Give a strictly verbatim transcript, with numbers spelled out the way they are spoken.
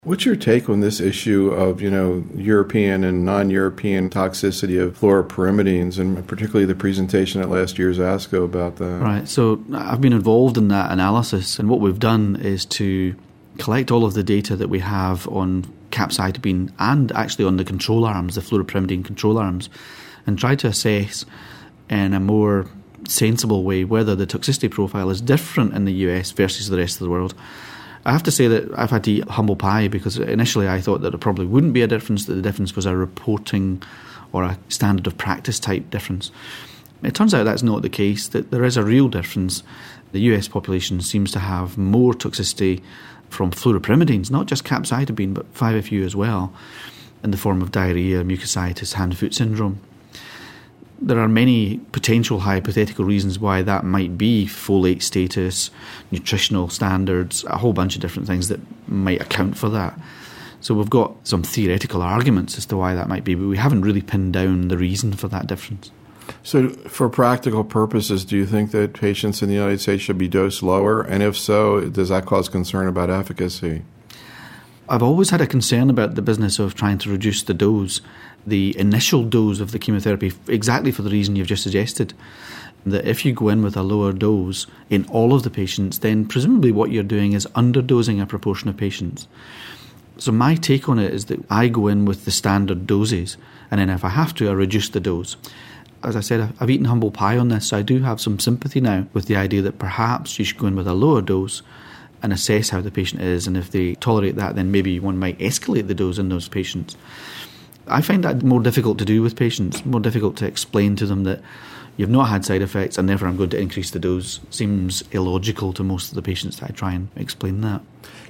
What's your take on this issue of, you know, European and non-European toxicity of fluoropyrimidines, and particularly the presentation at last year's ASCO about that? Right, so I've been involved in that analysis, and what we've done is to collect all of the data that we have on capecitabine and actually on the control arms, the fluoropyrimidine control arms, and try to assess in a more sensible way whether the toxicity profile is different in the U S versus the rest of the world. I have to say that I've had to eat humble pie, because initially I thought that there probably wouldn't be a difference, that the difference was a reporting or a standard of practice type difference. It turns out that's not the case, that there is a real difference. The U S population seems to have more toxicity from fluoropyrimidines, not just capecitabine, but five F U as well, in the form of diarrhea, mucositis, hand-foot syndrome. There are many potential hypothetical reasons why that might be: folate status, nutritional standards, a whole bunch of different things that might account for that. So we've got some theoretical arguments as to why that might be, but we haven't really pinned down the reason for that difference. So for practical purposes, do you think that patients in the United States should be dosed lower? And if so, does that cause concern about efficacy? I've always had a concern about the business of trying to reduce the dose, the initial dose of the chemotherapy, exactly for the reason you've just suggested, that if you go in with a lower dose in all of the patients, then presumably what you're doing is underdosing a proportion of patients. So my take on it is that I go in with the standard doses, and then if I have to, I reduce the dose. As I said, I've eaten humble pie on this, so I do have some sympathy now with the idea that perhaps you should go in with a lower dose and assess how the patient is, and if they tolerate that, then maybe one might escalate the dose in those patients. I find that more difficult to do with patients, more difficult to explain to them that you've not had side effects and therefore I'm going to increase the dose. Seems illogical to most of the patients that I try and explain that.